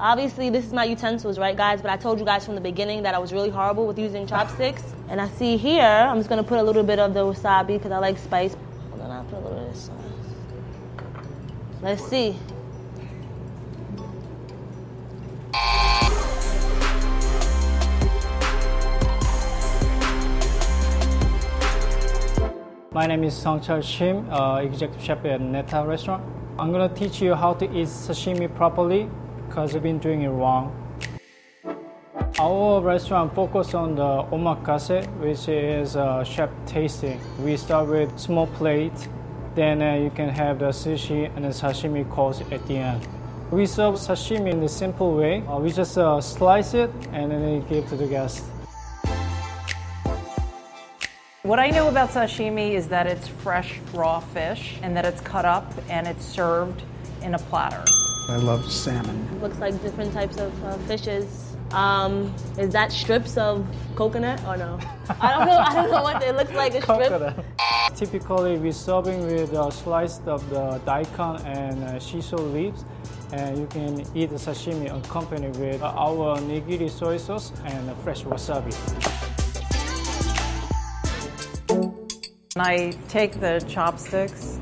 Obviously, this is my utensils, right, guys? But I told you guys from the beginning that I was really horrible with using chopsticks. And I see here, I'm just going to put a little bit of the wasabi because I like spice. Hold on, I'll put a little of this sauce. Let's see. My name is Sungchul Shim, executive chef at Neta restaurant. I'm going to teach you how to eat sashimi properly because you've been doing it wrong. Our restaurant focuses on the omakase, which is chef tasting. We start with small plate, then you can have the sushi and the sashimi course at the end. We serve sashimi in the simple way. We just slice it and then we give to the guests. What I know about sashimi is that it's fresh, raw fish and that it's cut up and it's served in a platter. I love salmon. Looks like different types of fishes. Is that strips of coconut or no? I don't know what it looks like, a strip. Coconut. Typically, we're serving with a slice of the daikon and shiso leaves. And you can eat the sashimi accompanied with our nigiri soy sauce and fresh wasabi. I take the chopsticks,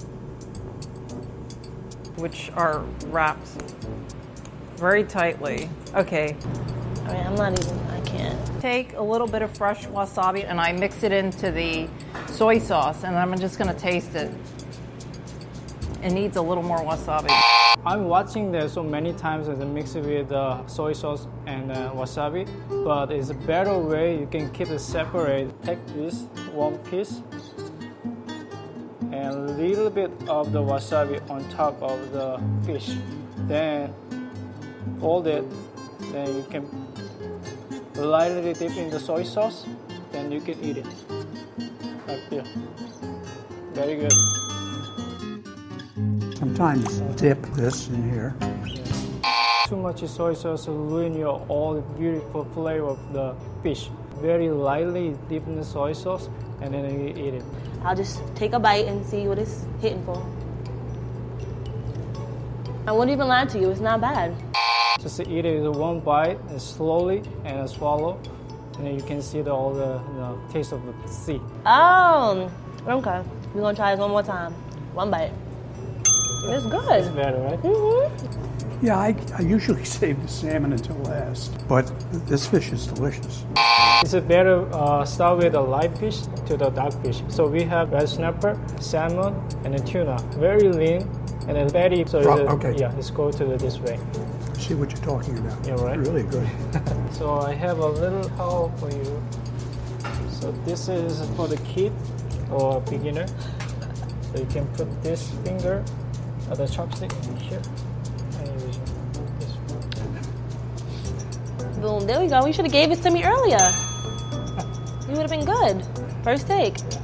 which are wrapped very tightly. Okay. I mean, I can't. Take a little bit of fresh wasabi and I mix it into the soy sauce and I'm just going to taste it. It needs a little more wasabi. I'm watching this so many times as a mix it with soy sauce and wasabi, but it's a better way you can keep it separate. Take this one piece and a little bit of the wasabi on top of the fish. Then fold it, then you can lightly dip in the soy sauce, then you can eat it. Like here. Very good. Sometimes dip this in here. Too much soy sauce will ruin all the beautiful flavor of the fish. Very lightly dip in the soy sauce and then you eat it. I'll just take a bite and see what it's hitting for. I won't even lie to you, it's not bad. Just eat it with one bite and slowly and swallow, and then you can see all the taste of the sea. Oh, okay. We're gonna try it one more time. One bite. It's good. It's better, right? Mm-hmm. Yeah, I usually save the salmon until last, but this fish is delicious. It's better start with the light fish to the dark fish. So we have red snapper, salmon, and then tuna. Very lean and then fatty. So okay. Yeah, let's go to this way. See what you're talking about. Yeah, right. Really good. So I have a little towel for you. So this is for the kid or beginner. So you can put this finger or the chopstick here. And use this one. Boom, there we go. You should have gave it to me earlier. You would have been good. First take.